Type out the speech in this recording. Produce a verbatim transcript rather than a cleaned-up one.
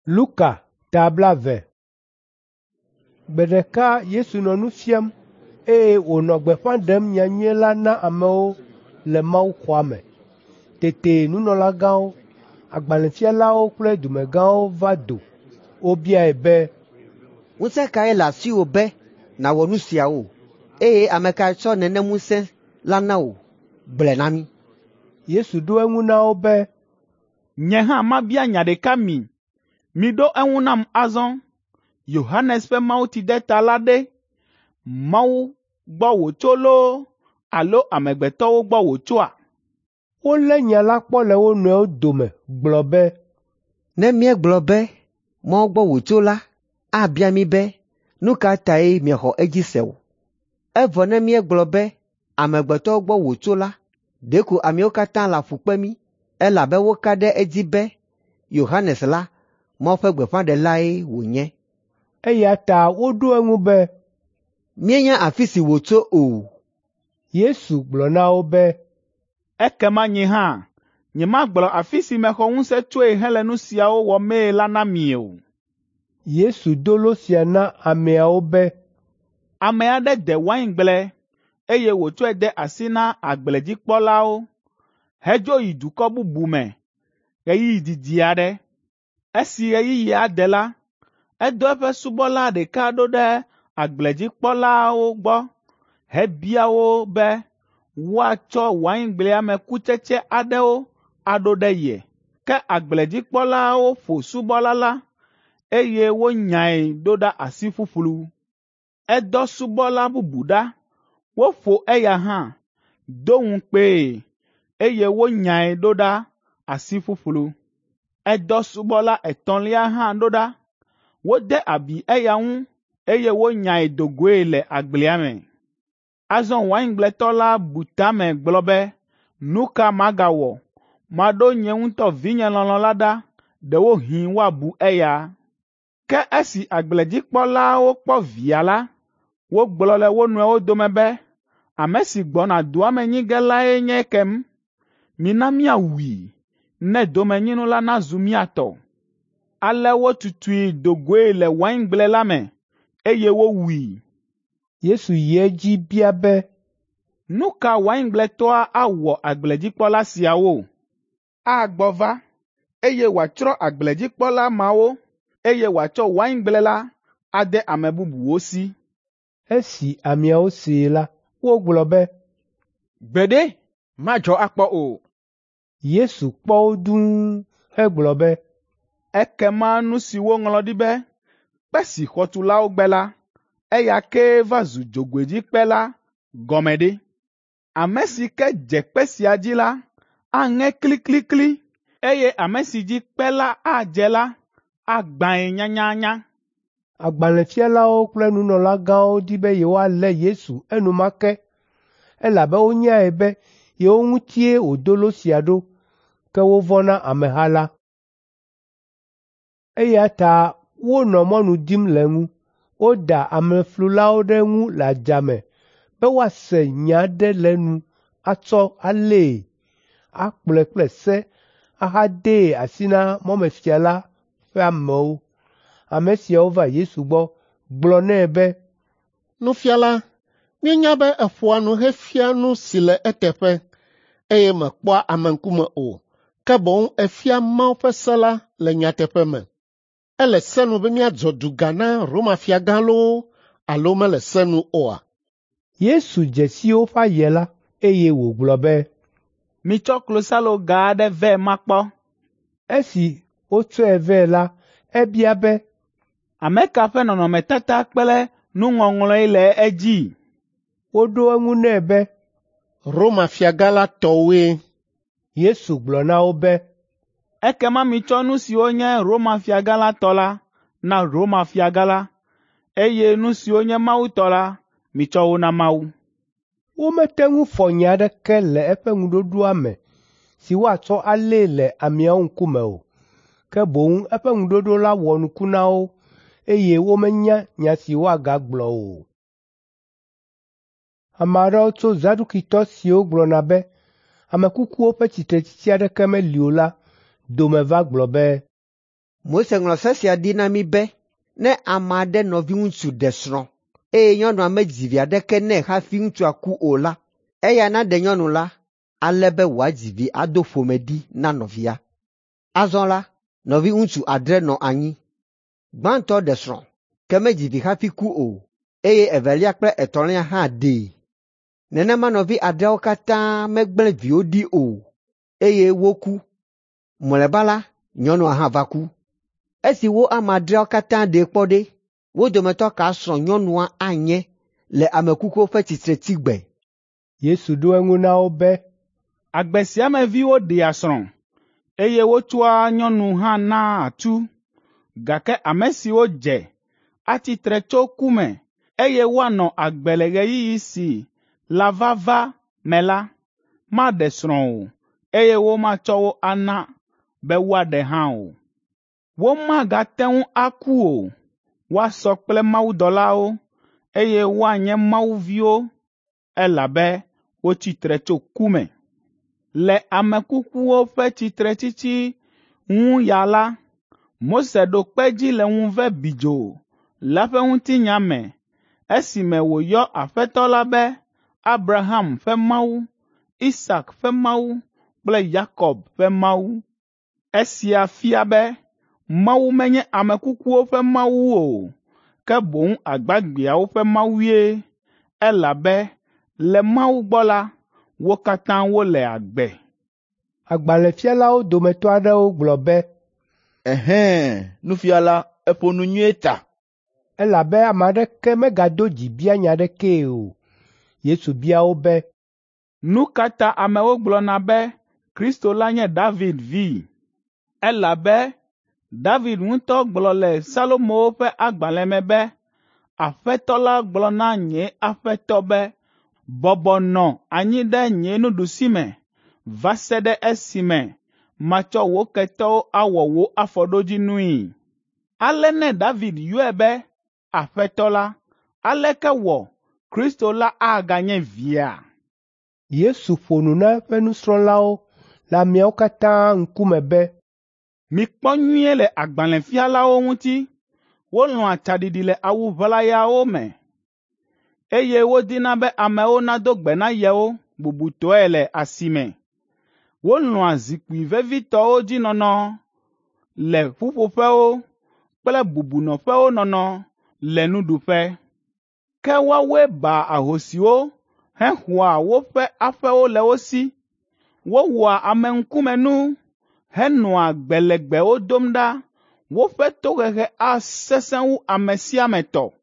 Luka tabla ve. Bedeka Yesu nɔ nu fiam eye wònɔ gbeƒã ɖem nyanyuie la na amewo le Mawu xɔa me. Tete nunɔlagãwo, agbalẽfialawo kple dumegãwo va do. Wobiae be, ŋusẽ kae le asiwò be nàwɔ nu siawo, eye ame kae tsɔ nene ŋusẽ la na wò? Gblɔe na mí. Yesu ɖo eŋu na wo be, nye hã mabia nya ɖeka mi. Miɖo eŋu nam azɔ. Yohanes ƒe mawutideta la ɖe Mawu gbɔ wòtso loo alo amegbetɔwo gbɔ wòtsoa? Wolé nya la kpɔ le wo nɔewo dome gblɔ be, ne míegblɔ be Mawu gbɔ wòtso la, abia mí be nu ka tae miexɔ edzi se o. Evɔ ne míegblɔ be amegbetɔwo gbɔ wòtso la, ɖeko amewo katã le afu kpe mí, elabe woka ɖe edzi be Yohanes la Mawu ƒe gbeƒãɖelae wònye. Eya ta woɖo eŋu be, míenya afi si wòtso o. Yesu gblɔ na wo be, ekema nye hã nyemagblɔ afi si mexɔ ŋusẽ tsoe hele nu siawo wɔ mee la na mi o. Yesu do lo sia na ameawo be, ame aɖe de waingble eye wòtsɔe de asi na agbledzikpɔlawo hedzo yi dukɔ bubu me ɣeyiɣi didi aɖe. Esi ɣeyiɣia de la, edo eƒe subɔla ɖeka ɖo ɖe agbledzikpɔlawo gbɔ hebia wo be woatsɔ waingblea me kutsetse aɖewo aɖo ɖe ye. Ke agbledzikpɔlawo ƒo subɔla la eye wonyae ɖo ɖe asi ƒuƒlu. Edɔ subɔla bubu ɖa, woƒo eya hã, do ŋukpee eye wonyae ɖo ɖa asi ƒuƒlu. Edɔ subɔla etɔ̃lia hã ɖo ɖa, wode abi eya ŋu eye wonyae do goe le agblea me. Azɔ waingbletɔ la bu ta me gblɔ be, nu ka magawɔ? Maɖo nye ŋutɔ vinye lɔlɔ̃ la ɖa, ɖewohĩ woabu eya. Ke esi agbledzikpɔlawo kpɔ via la, wogblɔ le wo nɔewo dome be, ame si gbɔna dua me nyi ge lae nye ekem. Mina míawui, ne domenyinu la nazu mía tɔ. Ale wotutui do goe le waingble la me, eye wowui. Yesu yi edzi bia be, nu ka waingbletɔa awɔ agbledzikpɔla siawo? Agbɔ va, eye wòatsrɔ̃ agbledzikpɔla mawo, eye wòatsɔ waingble la ade ame bubuwo si. Esi ameawo see la, wogblɔ be, gbeɖe, madzɔ akpɔ o. Yesu kpɔ wo dũu hegblɔ be, ekema nu si woŋlɔ ɖi be kpe si xɔtulawo gbe la, eya ke va zu dzogoedzikpe la gɔme ɖe. Ame si ke dze kpe sia dzi la, aŋe kliklikli, eye ame si dzi kpe la adze la, agbãe nyanyanya. Agbalẽfialawo kple nunɔlagãwo di be yewoalé Yesu enumake, elabe wonyae be yewo ŋutie wòdo lo sia ɖo, ke wovɔ̃ na ameha la. Eya ta wonɔ mɔnu dim le ŋu. Woda ameflulawo ɖe ŋu le adzame be woase nya aɖe le nu atsɔ alée, akplɔe kple se ahadee asi na mɔmefia la ƒe amewo. Ame siawo va Yesu gbɔ gblɔ nɛ be, Nufiala, míenya be eƒoa nu hefia nu si le eteƒe, eye mekpɔa ame ŋkume o, ke boŋ efia Mawu ƒe se la le nyateƒe me. Ele senu be míadzɔ duga na Roma fiagã loo alo mele senu oa? Yesu dze si woƒe aye la, eye wògblɔ be, mitsɔ klosalo ga aɖe vɛ makpɔ. Esi wotsɔe vɛ la, ebia be, ame ka ƒe nɔnɔmetata kple nuŋɔŋlɔe le edzi? Woɖo eŋu nɛ be, Roma fiagã la tɔwoe. Yesu gblɔ na wo be, ekema mitsɔ nu siwo nye Roma fiagã la tɔ la na Roma fiagã la, eye nu siwo nye Mawu tɔ la, mitsɔ wo na Mawu. Womete ŋu fɔ nya aɖeke le eƒe ŋuɖoɖoa me si woatsɔ alée le ameawo ŋkume o, ke boŋ eƒe ŋuɖoɖo la wɔ nuku na wo, eye womenya nya si woagagblɔ o. Ame aɖewo tso Zadukitɔ siwo gblɔna be ame kukuwo ƒe tsitretsitsi aɖeke meli o la dome va gblɔ be, Mose ŋlɔ se sia ɖi na mi be ne ame aɖe nɔvi ŋutsu ɖe srɔ̃ eye nyɔnua medzi vi aɖeke nɛ hafi ŋutsua ku o la, eya naɖe nyɔnu la ale be wòadzi vi ado ƒomeɖi na nɔvia. Azɔ la, nɔvi ŋutsu adre nɔ anyi. Gbãtɔ ɖe srɔ̃ ke medzi vi hafi ku o, eye evelia kple etɔ̃lia hã ɖee. Nenema nɔvi adreawo katã megblẽ viwo ɖi o, eye woku. Mlɔeba la, nyɔnua hã va ku. Esi wo ame adreawo katã ɖe kpɔ ɖe, wo dometɔ ka srɔ̃ nyɔnua anye le ame kukuwo ƒe tsitretigbe? Yesu ɖo eŋu na wo be, agbe sia me viwo ɖea srɔ̃, eye wotsɔa nyɔnu hã naa atu, gake ame siwo dze atsitre tso ku me, eye woanɔ agbe le ɣeyiɣi si la va va me la, maɖe srɔ̃ o, eye womatsɔ wo ana be woaɖe hã o. Womagate ŋu aku o, woasɔ kple mawudɔlawo, eye woanye mawuviwo, elabe wotsitre tso ku me. Le ame kukuwo ƒe tsitretsitsi ŋu ya la, Mose ɖo kpedzi le ŋuve bidzo la ƒe ŋutinya me, esime wòyɔ Aƒetɔ la be Abraham ƒe Mawu, Isak ƒe Mawu kple Yakob ƒe Mawu. Esia fia be Mawu menye ame kukuwo ƒe Mawu o, ke boŋ agbagbeawo ƒe Mawue, elabe le Mawu gbɔ la, wo katã wole agbe. Agbalẽfialawo dometɔ aɖewo gblɔ be, Ɛhɛn, nufiala, eƒo nu nyuie ta. elabe ame aɖeke megado dzi bia nya aɖekee o. Yesu bia wo be, nu ka ta amewo gblɔna be Kristo la nye David vi? Elabe David ŋutɔ gblɔ le Salomowo ƒe agbalẽ me be, Aƒetɔ la gblɔ na nye Aƒetɔ be, bɔbɔ nɔ anyi ɖe nye nuɖusime va se ɖe esime matsɔ wò ketɔwo awɔ wò afɔɖodzinui. Ale ne David yɔe be Aƒetɔ la, aleke wɔ Kristo la aganye via? Yesu ƒo nu na eƒe nusrɔ̃lawo le ameawo katã ŋkume be, mikpɔ nyuie le agbalẽfialawo ŋuti, wolɔ̃a tsaɖiɖi le awu ʋlayawo me, eye wodina be amewo nado gbe na yewo bubutɔe le asime. Wolɔ̃a zikpui vevitɔwo dzi nɔnɔ le ƒuƒoƒewo kple bubunɔƒewo nɔnɔ le nuɖuƒe. Ke woawoe baa ahosiwo hexɔa woƒe aƒewo le wo si. Wowɔa ameŋkumenu henɔa gbelegbewo dom ɖa. Woƒe tohehe asesẽ wu ame sia ame tɔ.